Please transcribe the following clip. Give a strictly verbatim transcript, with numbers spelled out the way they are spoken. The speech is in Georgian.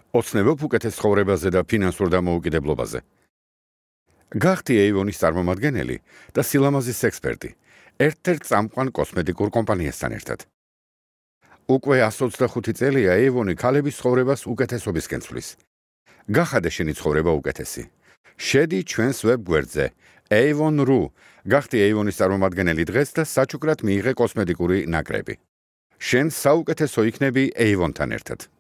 ოცნებობ უკეთეს ცხოვრებაზე და ფინანსურ დამოუკიდებლობაზე. გახდი Avon-ის წარმომადგენელი და სილამაზის ექსპერტი, ერთ-ერთ წამყვან კოსმეტიკურ კომპანიასთან ერთად. უკვე εκατს ოცდახუთი წელია Avon-ი ქალების ცხოვრებას უკეთესობისკენ ცვლის. გახადე შენი ცხოვრება უკეთესი. შედი ჩვენს ვებგვერდზე avon punkt ru, გახდი Avon-ის წარმომადგენელი დღეს და საჩუქრად მიიღე კოსმეტიკური ნაკრები. შენ საუკეთესო იქნები Avon-თან ერთად.